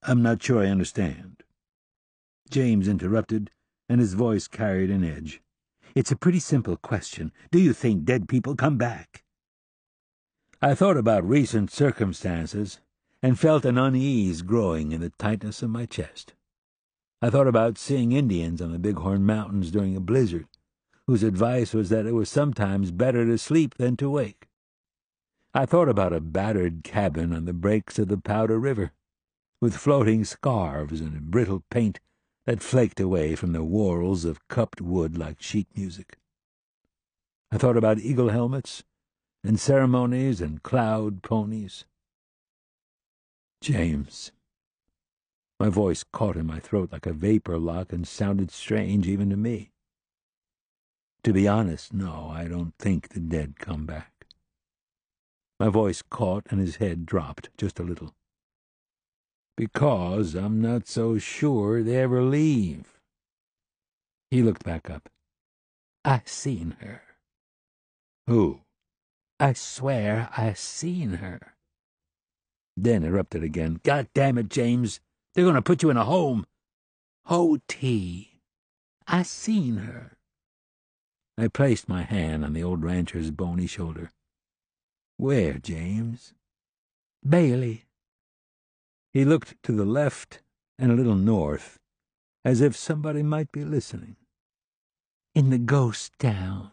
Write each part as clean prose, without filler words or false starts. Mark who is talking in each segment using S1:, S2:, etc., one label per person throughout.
S1: I'm not sure I understand." James interrupted, and his voice carried an edge. "It's a pretty simple question. Do you think dead people come back?" I thought about recent circumstances and felt an unease growing in the tightness of my chest. I thought about seeing Indians on the Bighorn Mountains during a blizzard, whose advice was that it was sometimes better to sleep than to wake. I thought about a battered cabin on the breaks of the Powder River, with floating scarves and brittle paint that flaked away from the whorls of cupped wood like sheet music. I thought about eagle helmets and ceremonies and cloud ponies. James. My voice caught in my throat like a vapor lock and sounded strange even to me. To be honest, no, I don't think the dead come back. My voice caught and his head dropped just a little. Because I'm not so sure they ever leave. He looked back up. I seen her. Who? I swear I seen her. Then erupted again. God damn it, James. They're going to put you in a home. O.T. I seen her. I placed my hand on the old rancher's bony shoulder. Where, James? Bailey. He looked to the left and a little north, as if somebody might be listening. In the ghost town.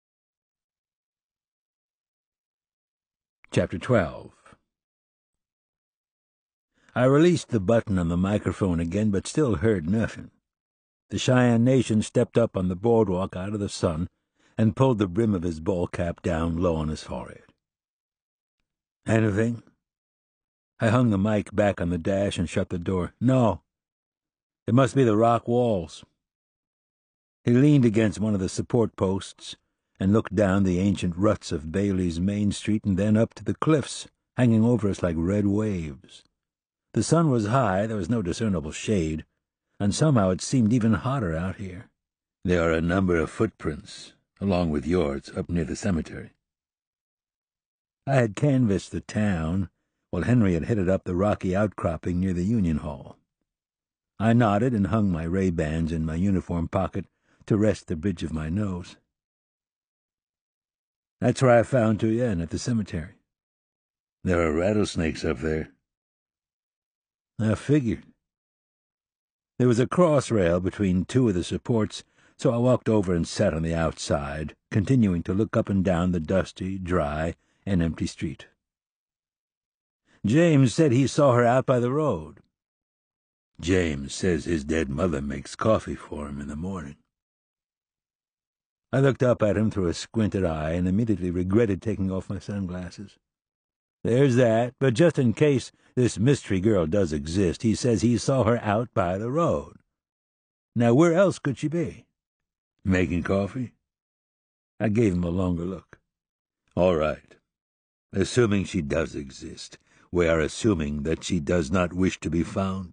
S1: Chapter 12. I released the button on the microphone again, but still heard nothing. The Cheyenne Nation stepped up on the boardwalk out of the sun and pulled the brim of his ball cap down low on his forehead. Anything? I hung the mic back on the dash and shut the door. No. It must be the rock walls. He leaned against one of the support posts and looked down the ancient ruts of Bailey's Main Street and then up to the cliffs, hanging over us like red waves. The sun was high, there was no discernible shade, and somehow it seemed even hotter out here. There are a number of footprints, along with yours, up near the cemetery. I had canvassed the town, while Henry had headed up the rocky outcropping near the Union Hall. I nodded and hung my Ray-Bans in my uniform pocket to rest the bridge of my nose. That's where I found Tuyen, at the cemetery. There are rattlesnakes up there. I figured. There was a cross rail between two of the supports, so I walked over and sat on the outside, continuing to look up and down the dusty, dry, and empty street. James said he saw her out by the road. James says his dead mother makes coffee for him in the morning. I looked up at him through a squinted eye and immediately regretted taking off my sunglasses. There's that, but just in case this mystery girl does exist, he says he saw her out by the road. Now, where else could she be? Making coffee? I gave him a longer look. All right. Assuming she does exist, we are assuming that she does not wish to be found.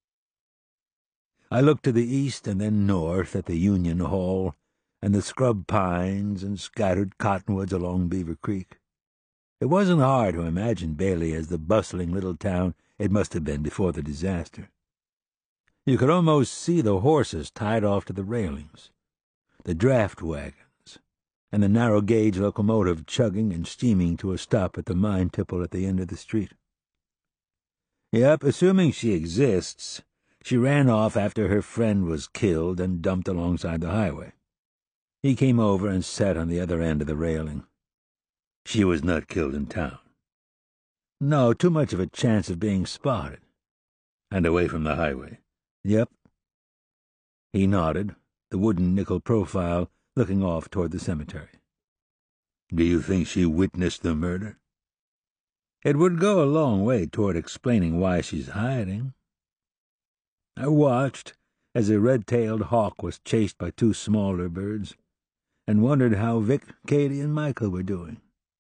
S1: I looked to the east and then north at the Union Hall and the scrub pines and scattered cottonwoods along Beaver Creek. It wasn't hard to imagine Bailey as the bustling little town it must have been before the disaster. You could almost see the horses tied off to the railings, the draft wagons, and the narrow-gauge locomotive chugging and steaming to a stop at the mine tipple at the end of the street. Yep, assuming she exists, she ran off after her friend was killed and dumped alongside the highway. He came over and sat on the other end of the railing. She was not killed in town. No, too much of a chance of being spotted. And away from the highway. Yep. He nodded, the wooden nickel profile looking off toward the cemetery. Do you think she witnessed the murder? It would go a long way toward explaining why she's hiding. I watched as a red-tailed hawk was chased by two smaller birds, and wondered how Vic, Katie, and Michael were doing.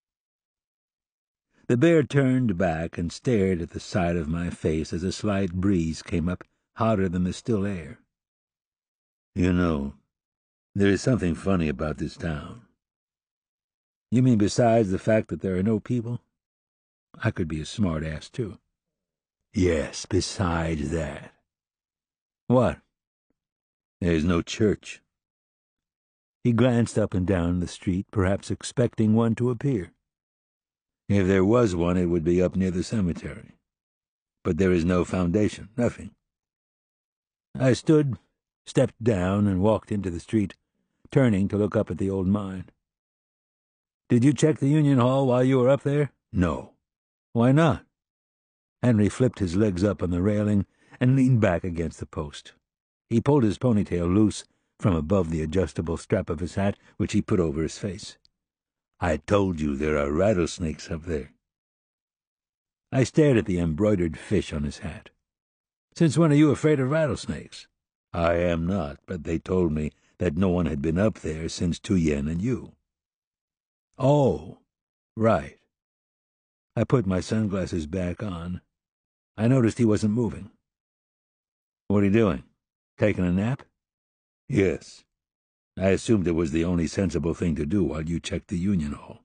S1: The bear turned back and stared at the side of my face as a slight breeze came up, hotter than the still air. You know, there is something funny about this town. You mean besides the fact that there are no people? I could be a smart-ass, too. Yes, besides that. What? There's no church. He glanced up and down the street, perhaps expecting one to appear. If there was one, it would be up near the cemetery. But there is no foundation, nothing. I stood, stepped down, and walked into the street, turning to look up at the old mine. Did you check the Union Hall while you were up there? No. Why not? Henry flipped his legs up on the railing and leaned back against the post. He pulled his ponytail loose from above the adjustable strap of his hat, which he put over his face. I told you there are rattlesnakes up there. I stared at the embroidered fish on his hat. Since when are you afraid of rattlesnakes? I am not, but they told me that no one had been up there since Tu Yen and you. Oh, right. I put my sunglasses back on. I noticed he wasn't moving. What are you doing? Taking a nap? Yes. I assumed it was the only sensible thing to do while you checked the Union Hall.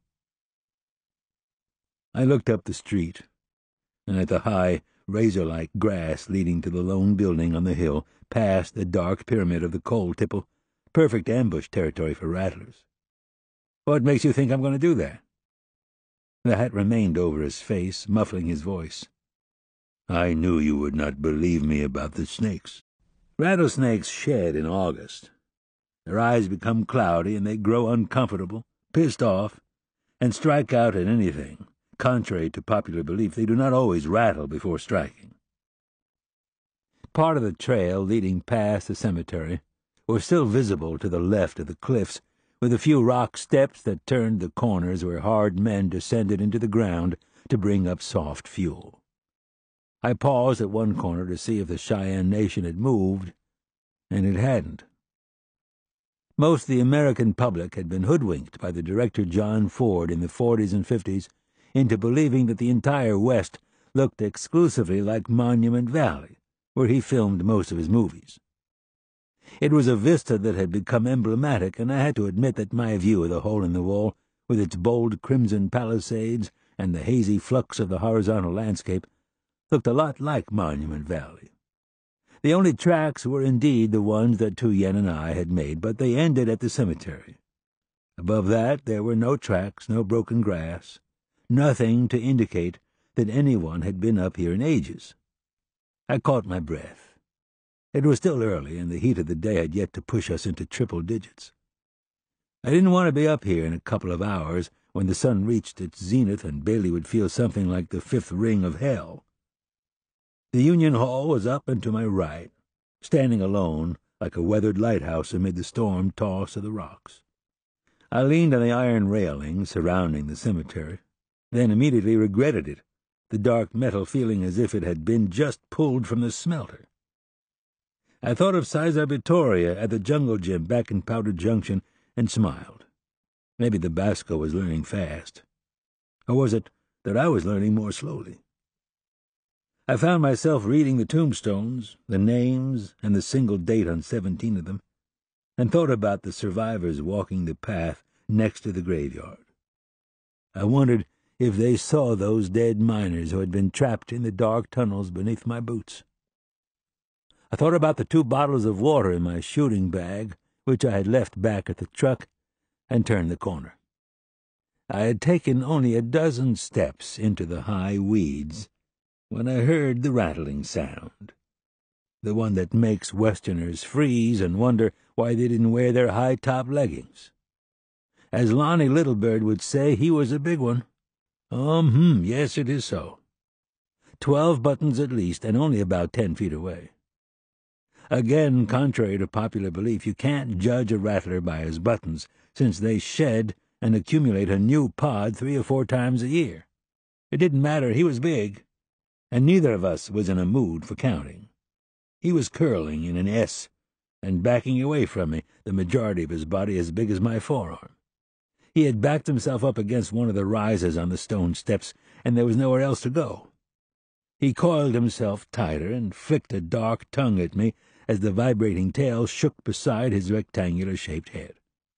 S1: I looked up the street, and at the high, razor-like grass leading to the lone building on the hill, past the dark pyramid of the coal tipple, perfect ambush territory for rattlers. What makes you think I'm going to do that? The hat remained over his face, muffling his voice. I knew you would not believe me about the snakes. Rattlesnakes shed in August. Their eyes become cloudy, and they grow uncomfortable, pissed off, and strike out at anything. Contrary to popular belief, they do not always rattle before striking. Part of the trail leading past the cemetery was still visible to the left of the cliffs, with a few rock steps that turned the corners where hard men descended into the ground to bring up soft fuel. I paused at one corner to see if the Cheyenne Nation had moved, and it hadn't. Most of the American public had been hoodwinked by the director John Ford in the 40s and 50s into believing that the entire West looked exclusively like Monument Valley, where he filmed most of his movies. It was a vista that had become emblematic, and I had to admit that my view of the hole in the wall, with its bold crimson palisades and the hazy flux of the horizontal landscape, looked a lot like Monument Valley. The only tracks were indeed the ones that Tu Yen and I had made, but they ended at the cemetery. Above that there were no tracks, no broken grass, nothing to indicate that anyone had been up here in ages. I caught my breath. It was still early, and the heat of the day had yet to push us into triple digits. I didn't want to be up here in a couple of hours when the sun reached its zenith and Bailey would feel something like the fifth ring of hell. The Union Hall was up and to my right, standing alone like a weathered lighthouse amid the storm toss of the rocks. I leaned on the iron railing surrounding the cemetery, then immediately regretted it, the dark metal feeling as if it had been just pulled from the smelter. I thought of Cesar Vittoria at the jungle gym back in Powder Junction and smiled. Maybe the Basco was learning fast. Or was it that I was learning more slowly? I found myself reading the tombstones, the names, and the single date on 17 of them, and thought about the survivors walking the path next to the graveyard. I wondered if they saw those dead miners who had been trapped in the dark tunnels beneath my boots. I thought about the 2 bottles of water in my shooting bag, which I had left back at the truck, and turned the corner. I had taken only a dozen steps into the high weeds when I heard the rattling sound, the one that makes Westerners freeze and wonder why they didn't wear their high-top leggings. As Lonnie Littlebird would say, he was a big one. Yes, it is so. 12 buttons at least, and only about 10 feet away. Again, contrary to popular belief, you can't judge a rattler by his buttons, since they shed and accumulate a new pod 3 or 4 times a year. It didn't matter, he was big, and neither of us was in a mood for counting. He was curling in an S and backing away from me, the majority of his body as big as my forearm. He had backed himself up against one of the rises on the stone steps, and there was nowhere else to go. He coiled himself tighter and flicked a dark tongue at me as the vibrating tail shook beside his rectangular-shaped head.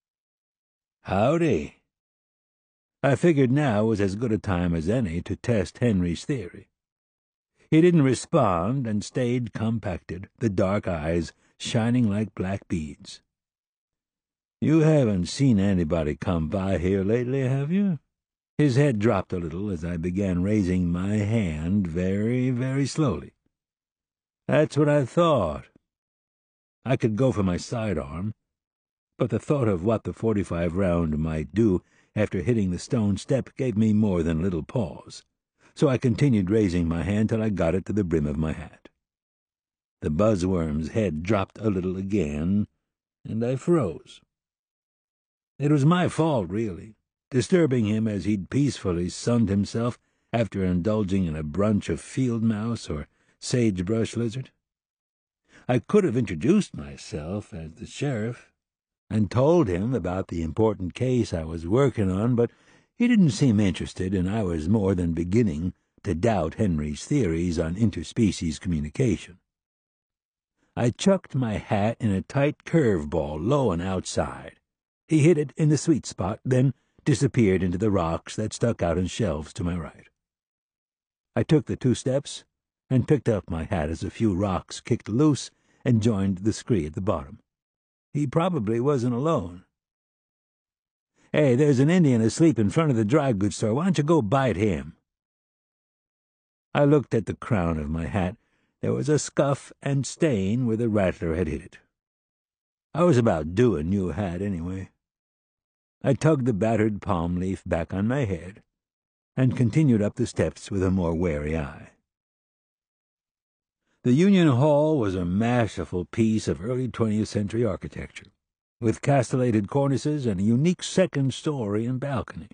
S1: Howdy. I figured now was as good a time as any to test Henry's theory. He didn't respond and stayed compacted, the dark eyes shining like black beads. "You haven't seen anybody come by here lately, have you?" His head dropped a little as I began raising my hand very, very slowly. "That's what I thought." I could go for my sidearm, but the thought of what the .45 round might do after hitting the stone step gave me more than a little pause, so I continued raising my hand till I got it to the brim of my hat. The buzzworm's head dropped a little again, and I froze. It was my fault, really, disturbing him as he'd peacefully sunned himself after indulging in a brunch of field mouse or sagebrush lizard. I could have introduced myself as the sheriff and told him about the important case I was working on, but he didn't seem interested, and I was more than beginning to doubt Henry's theories on interspecies communication. I chucked my hat in a tight curveball low and outside. He hit it in the sweet spot, then disappeared into the rocks that stuck out in shelves to my right. I took the 2 steps and picked up my hat as a few rocks kicked loose and joined the scree at the bottom. He probably wasn't alone. "Hey, there's an Indian asleep in front of the dry goods store. Why don't you go bite him?" I looked at the crown of my hat. There was a scuff and stain where the rattler had hit it. I was about due a new hat anyway. I tugged the battered palm leaf back on my head and continued up the steps with a more wary eye. The Union Hall was a masterful piece of early 20th century architecture, with castellated cornices and a unique second story and balcony.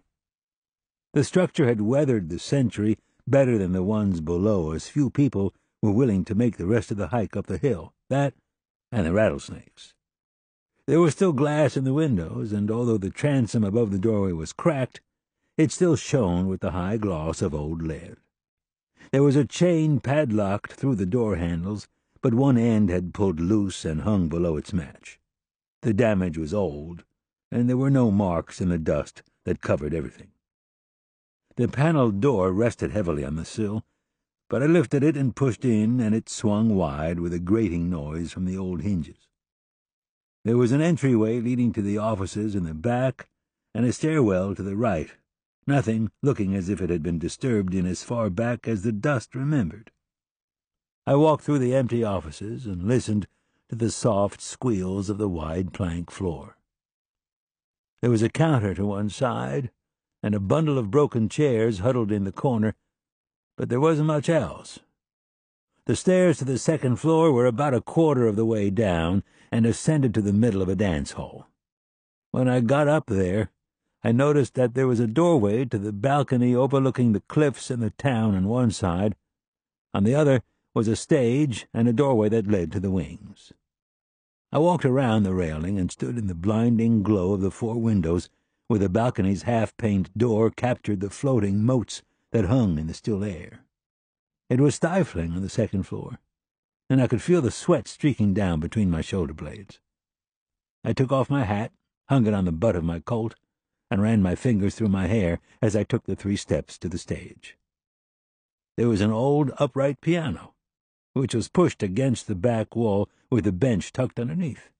S1: The structure had weathered the century better than the ones below, as few people were willing to make the rest of the hike up the hill, that and the rattlesnakes. There was still glass in the windows, and although the transom above the doorway was cracked, it still shone with the high gloss of old lead. There was a chain padlocked through the door handles, but one end had pulled loose and hung below its match. The damage was old, and there were no marks in the dust that covered everything. The paneled door rested heavily on the sill, but I lifted it and pushed in, and it swung wide with a grating noise from the old hinges. There was an entryway leading to the offices in the back, and a stairwell to the right, nothing looking as if it had been disturbed in as far back as the dust remembered. I walked through the empty offices and listened to the soft squeals of the wide plank floor. There was a counter to one side, and a bundle of broken chairs huddled in the corner, but there wasn't much else. The stairs to the second floor were about a quarter of the way down and ascended to the middle of a dance hall. When I got up there, I noticed that there was a doorway to the balcony overlooking the cliffs and the town on one side. On the other was a stage and a doorway that led to the wings. I walked around the railing and stood in the blinding glow of the 4 windows where the balcony's half-paned door captured the floating motes that hung in the still air. It was stifling on the second floor, and I could feel the sweat streaking down between my shoulder blades. I took off my hat, hung it on the butt of my Colt, and ran my fingers through my hair as I took the 3 steps to the stage. There was an old upright piano, which was pushed against the back wall with the bench tucked underneath.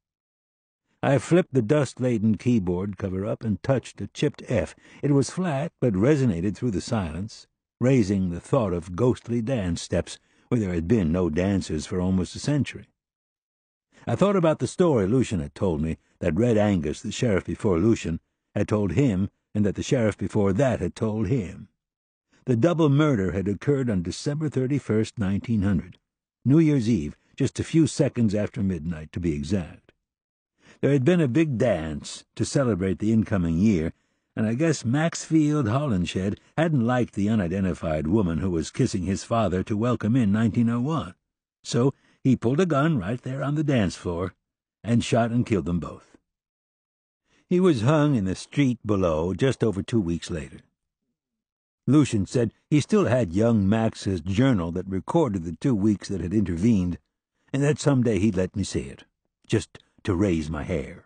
S1: I flipped the dust-laden keyboard cover up and touched a chipped F. It was flat, but resonated through the silence, raising the thought of ghostly dance steps where there had been no dancers for almost a century. I thought about the story Lucian had told me, that Red Angus, the sheriff before Lucian, had told him, and that the sheriff before that had told him. The double murder had occurred on December 31st, 1900, New Year's Eve, just a few seconds after midnight, to be exact. There had been a big dance to celebrate the incoming year, and I guess Maxfield Holinshed hadn't liked the unidentified woman who was kissing his father to welcome in 1901, so he pulled a gun right there on the dance floor and shot and killed them both. He was hung in the street below just over 2 weeks later. Lucian said he still had young Max's journal that recorded the 2 weeks that had intervened, and that someday he'd let me see it, just to raise my hair.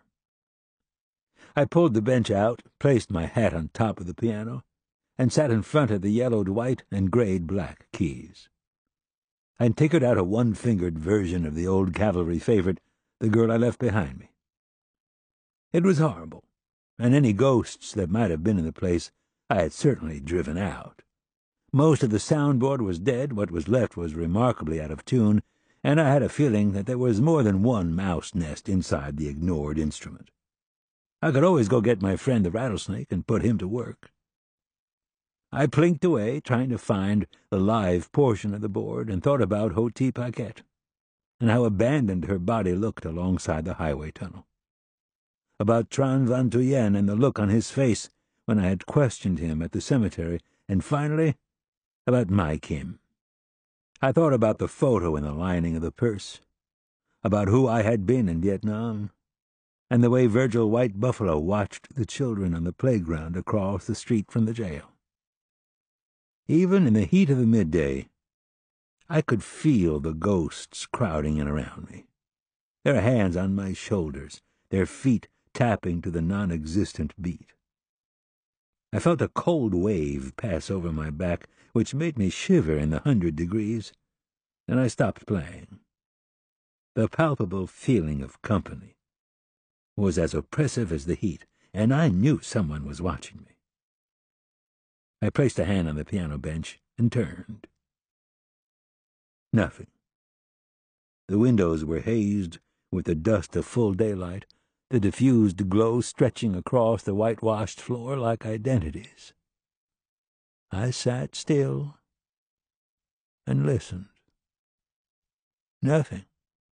S1: I pulled the bench out, placed my hat on top of the piano, and sat in front of the yellowed white and grayed black keys. and tinkered out a one-fingered version of the old cavalry favorite, The Girl I Left Behind Me. It was horrible, and any ghosts that might have been in the place I had certainly driven out. Most of the soundboard was dead, what was left was remarkably out of tune, and I had a feeling that there was more than one mouse nest inside the ignored instrument. I could always go get my friend the rattlesnake and put him to work. I plinked away, trying to find the live portion of the board, and thought about Hoti Paquette, and how abandoned her body looked alongside the highway tunnel. About Tran Van Tuyenne and the look on his face when I had questioned him at the cemetery, and finally, about my Kim. I thought about the photo in the lining of the purse, about who I had been in Vietnam, and the way Virgil White Buffalo watched the children on the playground across the street from the jail. Even in the heat of the midday, I could feel the ghosts crowding in around me, their hands on my shoulders, their feet tapping to the non-existent beat. I felt a cold wave pass over my back, which made me shiver in the 100 degrees, and I stopped playing. The palpable feeling of company was as oppressive as the heat, and I knew someone was watching me. I placed a hand on the piano bench and turned. Nothing. The windows were hazed with the dust of full daylight, the diffused glow stretching across the whitewashed floor like identities. I sat still and listened. Nothing.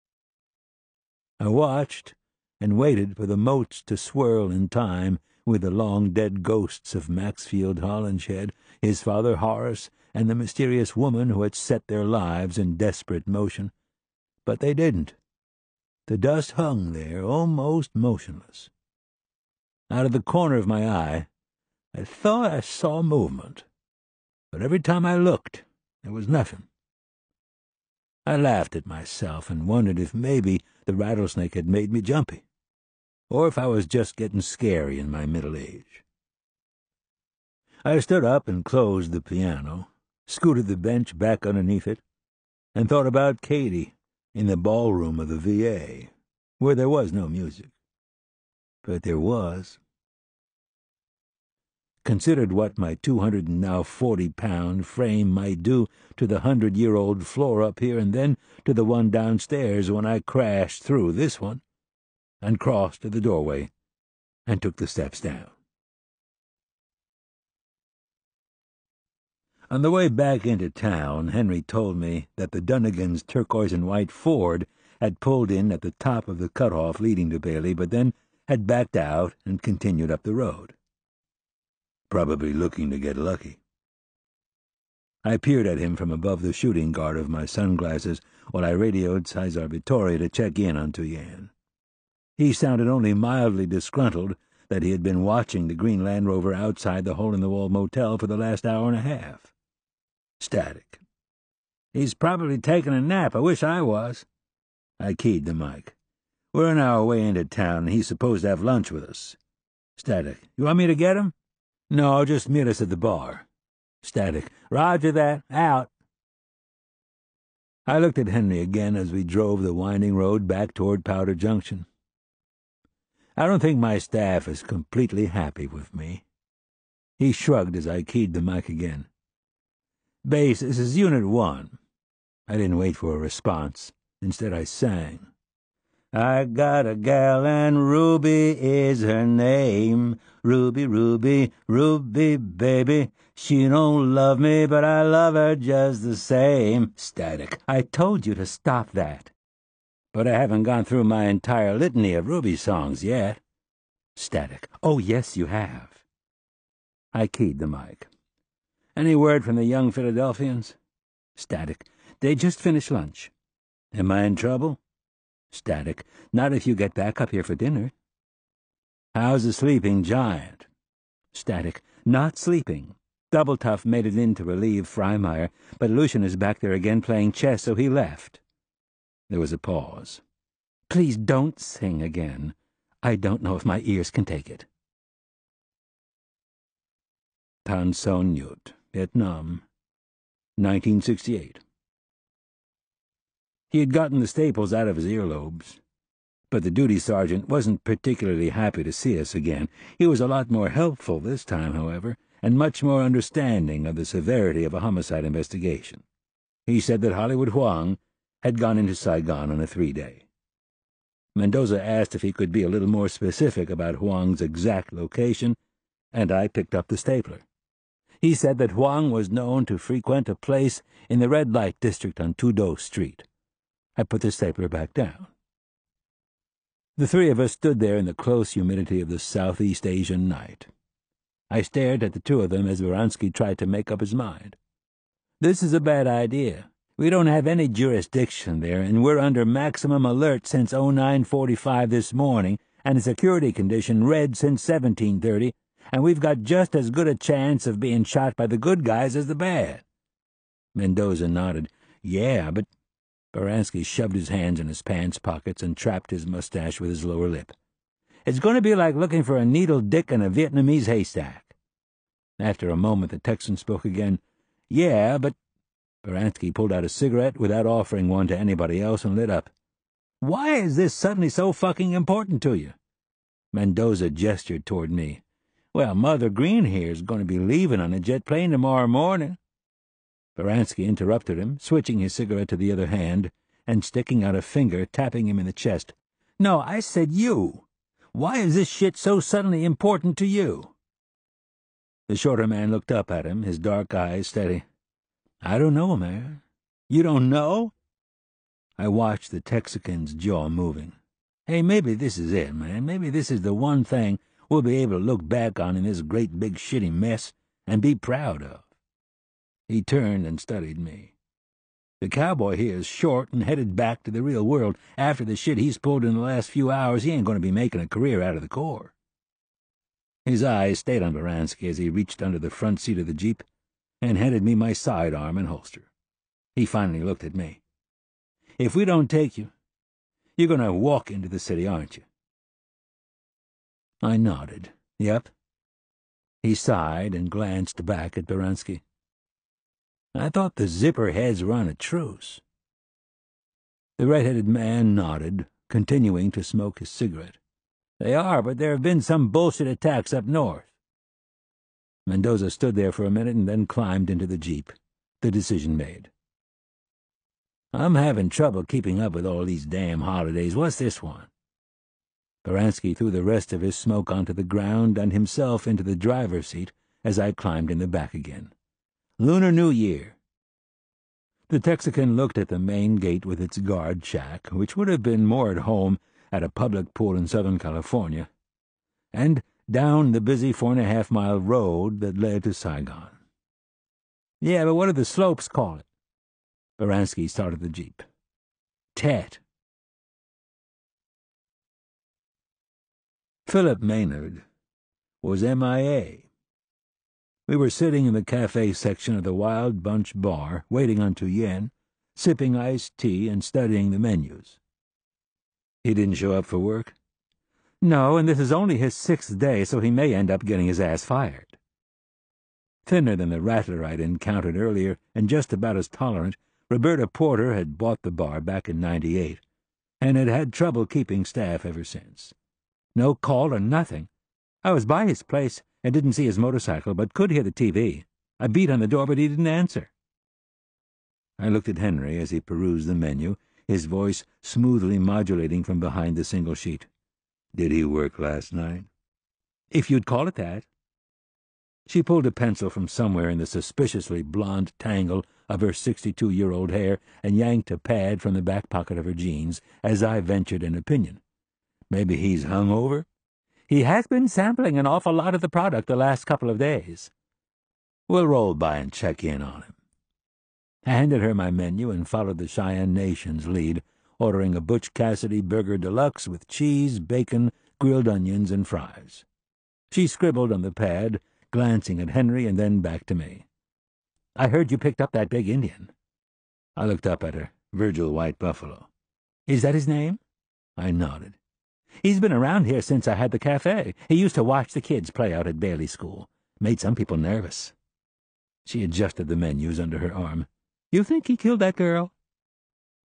S1: I watched and waited for the motes to swirl in time with the long-dead ghosts of Maxfield Holinshed, his father Horace, and the mysterious woman who had set their lives in desperate motion. But they didn't. The dust hung there, almost motionless. Out of the corner of my eye, I thought I saw movement, but every time I looked, there was nothing. I laughed at myself and wondered if maybe the rattlesnake had made me jumpy, or if I was just getting scary in my middle age. I stood up and closed the piano, scooted the bench back underneath it, and thought about Katie in the ballroom of the VA, where there was no music. But there was. Considered what my 240-pound frame might do to the 100-year-old floor up here and then to the one downstairs when I crashed through this one and crossed to the doorway and took the steps down. On the way back into town, Henry told me that the Dunnigans' turquoise and white Ford had pulled in at the top of the cutoff leading to Bailey, but then had backed out and continued up the road. Probably looking to get lucky. I peered at him from above the shooting guard of my sunglasses while I radioed Cesar Vittoria to check in on Tuyenne. He sounded only mildly disgruntled that he had been watching the green Land Rover outside the hole-in-the-wall motel for the last hour and a half. Static. He's probably taking a nap. I wish I was. I keyed the mic. We're on our way into town, and he's supposed to have lunch with us. Static. You want me to get him? No, just meet us at the bar. Static. Roger that. Out. I looked at Henry again as we drove the winding road back toward Powder Junction. I don't think my staff is completely happy with me. He shrugged as I keyed the mic again. Base, this is Unit 1. I didn't wait for a response. Instead, I sang. I got a gal and Ruby is her name. Ruby, Ruby, Ruby, baby. She don't love me, but I love her just the same. Static. I told you to stop that. But I haven't gone through my entire litany of Ruby songs yet. Static. Oh, yes, you have. I keyed the mic. Any word from the young Philadelphians? Static. They just finished lunch. Am I in trouble? Static. Not if you get back up here for dinner. How's the sleeping giant? Static. Not sleeping. Double Tough made it in to relieve Freimeyer, but Lucian is back there again playing chess, so he left. There was a pause. Please don't sing again. I don't know if my ears can take it. Tan Son Nhut, Vietnam, 1968. He had gotten the staples out of his earlobes. But the duty sergeant wasn't particularly happy to see us again. He was a lot more helpful this time, however, and much more understanding of the severity of a homicide investigation. He said that Hollywood Huang had gone into Saigon on a 3-day. Mendoza asked if he could be a little more specific about Huang's exact location, and I picked up the stapler. He said that Huang was known to frequent a place in the red light district on Tudo Street. I put the stapler back down. The three of us stood there in the close humidity of the Southeast Asian night. I stared at the two of them as Baranski tried to make up his mind. "This is a bad idea. We don't have any jurisdiction there, and we're under maximum alert since 09:45 this morning, and a security condition red since 17:30, and we've got just as good a chance of being shot by the good guys as the bad." Mendoza nodded. "Yeah, but—" Baranski shoved his hands in his pants pockets and trapped his mustache with his lower lip. "It's going to be like looking for a needle dick in a Vietnamese haystack." After a moment the Texan spoke again. "Yeah, but—" Baranski pulled out a cigarette without offering one to anybody else and lit up. "Why is this suddenly so fucking important to you?" Mendoza gestured toward me. "Well, Mother Green here's going to be leaving on a jet plane tomorrow morning." Baranski interrupted him, switching his cigarette to the other hand and sticking out a finger, tapping him in the chest. "No, I said you. Why is this shit so suddenly important to you?" The shorter man looked up at him, his dark eyes steady. "I don't know, man." "You don't know?" I watched the Texican's jaw moving. "Hey, maybe this is it, man. Maybe this is the one thing we'll be able to look back on in this great big shitty mess and be proud of." He turned and studied me. "The cowboy here is short and headed back to the real world. After the shit he's pulled in the last few hours, he ain't going to be making a career out of the Corps." His eyes stayed on Baranski as he reached under the front seat of the Jeep and handed me my sidearm and holster. He finally looked at me. "If we don't take you, you're going to walk into the city, aren't you?" I nodded. "Yep." He sighed and glanced back at Baranski. "I thought the zipper heads were on a truce." The red-headed man nodded, continuing to smoke his cigarette. "They are, but there have been some bullshit attacks up north." Mendoza stood there for a minute and then climbed into the Jeep, the decision made. "I'm having trouble keeping up with all these damn holidays. What's this one?" Baranski threw the rest of his smoke onto the ground and himself into the driver's seat as I climbed in the back again. "Lunar New Year." The Texican looked at the main gate with its guard shack, which would have been more at home at a public pool in Southern California, and down the busy 4.5-mile road that led to Saigon. "Yeah, but what do the slopes call it?" Baranski started the Jeep. "Tet." Philip Maynard was MIA. We were sitting in the cafe section of the Wild Bunch Bar, waiting on 2 yen, sipping iced tea and studying the menus. "He didn't show up for work?" "No, and this is only his 6th day, so he may end up getting his ass fired." Thinner than the rattler I'd encountered earlier, and just about as tolerant, Roberta Porter had bought the bar back in '98, and had had trouble keeping staff ever since. No call or nothing. I was by his place and didn't see his motorcycle, but could hear the TV. I beat on the door, but he didn't answer. I looked at Henry as he perused the menu, his voice smoothly modulating from behind the single sheet. "Did he work last night?" "If you'd call it that." She pulled a pencil from somewhere in the suspiciously blonde tangle of her 62-year-old hair and yanked a pad from the back pocket of her jeans as I ventured an opinion. "Maybe he's hung over?" "He has been sampling an awful lot of the product the last couple of days." "We'll roll by and check in on him." I handed her my menu and followed the Cheyenne Nation's lead, ordering a Butch Cassidy burger deluxe with cheese, bacon, grilled onions, and fries. She scribbled on the pad, glancing at Henry and then back to me. "I heard you picked up that big Indian." I looked up at her. "Virgil White Buffalo." "Is that his name?" I nodded. "He's been around here since I had the cafe. He used to watch the kids play out at Bailey School. Made some people nervous." She adjusted the menus under her arm. "You think he killed that girl?"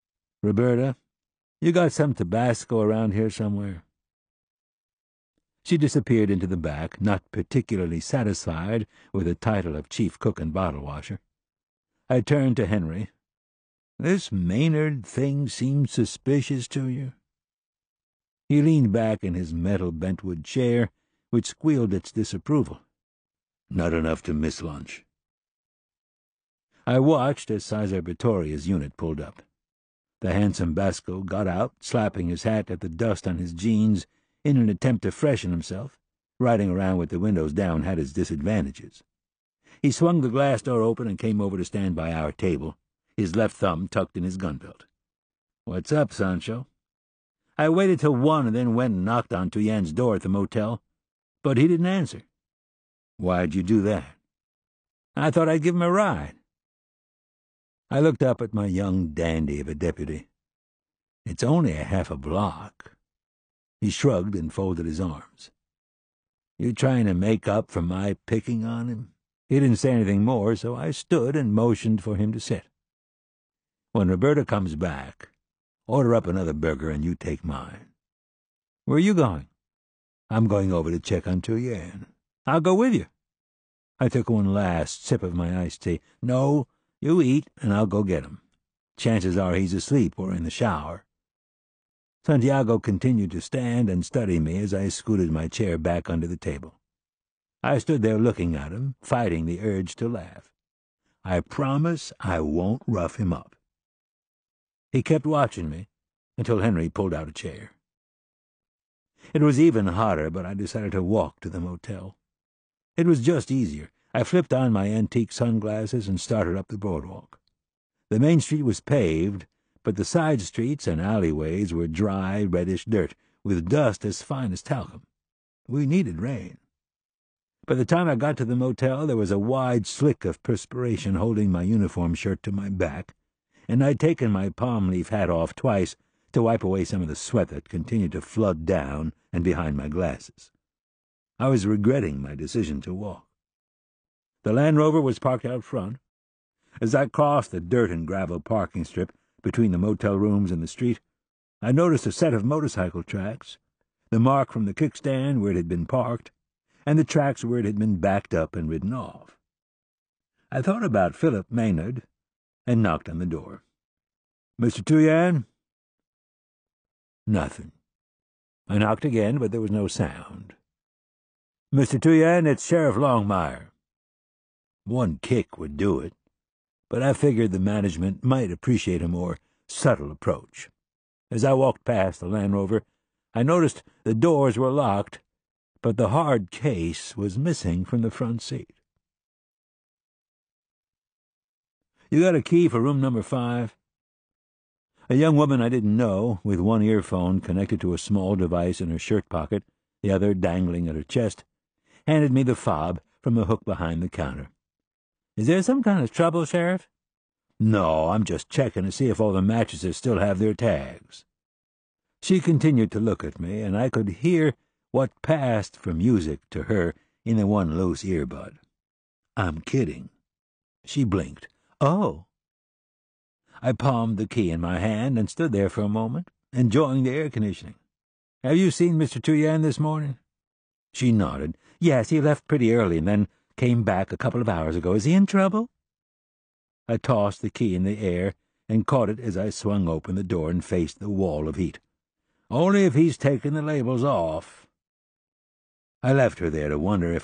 S1: "Roberta, you got some Tabasco around here somewhere?" She disappeared into the back, not particularly satisfied with the title of chief cook and bottle washer. I turned to Henry. "This Maynard thing seems suspicious to you?" He leaned back in his metal bentwood chair, which squealed its disapproval. "Not enough to miss lunch." I watched as Cesar Vittoria's unit pulled up. The handsome Basco got out, slapping his hat at the dust on his jeans in an attempt to freshen himself. Riding around with the windows down had its disadvantages. He swung the glass door open and came over to stand by our table, his left thumb tucked in his gun belt. "What's up, Sancho?" I waited till 1 and then went and knocked on Tuyen's door at the motel, but he didn't answer. "Why'd you do that?" "I thought I'd give him a ride." I looked up at my young dandy of a deputy. "It's only a half a block." He shrugged and folded his arms. "You trying to make up for my picking on him?" He didn't say anything more, so I stood and motioned for him to sit. "When Roberta comes back, order up another burger and you take mine." "Where are you going?" "I'm going over to check on Tuyen." "I'll go with you." I took one last sip of my iced tea. "No, you eat, and I'll go get him. Chances are he's asleep or in the shower." Santiago continued to stand and study me as I scooted my chair back under the table. I stood there looking at him, fighting the urge to laugh. "I promise I won't rough him up." He kept watching me until Henry pulled out a chair. It was even hotter, but I decided to walk to the motel. It was just easier. I flipped on my antique sunglasses and started up the boardwalk. The main street was paved, but the side streets and alleyways were dry, reddish dirt, with dust as fine as talcum. We needed rain. By the time I got to the motel, there was a wide slick of perspiration holding my uniform shirt to my back, and I'd taken my palm-leaf hat off twice to wipe away some of the sweat that continued to flood down and behind my glasses. I was regretting my decision to walk. The Land Rover was parked out front. As I crossed the dirt and gravel parking strip between the motel rooms and the street, I noticed a set of motorcycle tracks, the mark from the kickstand where it had been parked, and the tracks where it had been backed up and ridden off. I thought about Philip Maynard and knocked on the door. "Mr. Tuyen?" Nothing. I knocked again, but there was no sound. "Mr. Tuyen, it's Sheriff Longmire." One kick would do it, but I figured the management might appreciate a more subtle approach. As I walked past the Land Rover, I noticed the doors were locked, but the hard case was missing from the front seat. "You got a key for room number 5? A young woman I didn't know, with one earphone connected to a small device in her shirt pocket, the other dangling at her chest, handed me the fob from a hook behind the counter. "Is there some kind of trouble, Sheriff?" "No, I'm just checking to see if all the mattresses still have their tags." She continued to look at me, and I could hear what passed for music to her in the one loose earbud. "I'm kidding." She blinked. "Oh." I palmed the key in my hand and stood there for a moment, enjoying the air conditioning. "Have you seen Mr. Tuyen this morning?" She nodded. "Yes, he left pretty early and then came back a couple of hours ago. Is he in trouble?" I tossed the key in the air and caught it as I swung open the door and faced the wall of heat. "Only if he's taken the labels off." I left her there to wonder if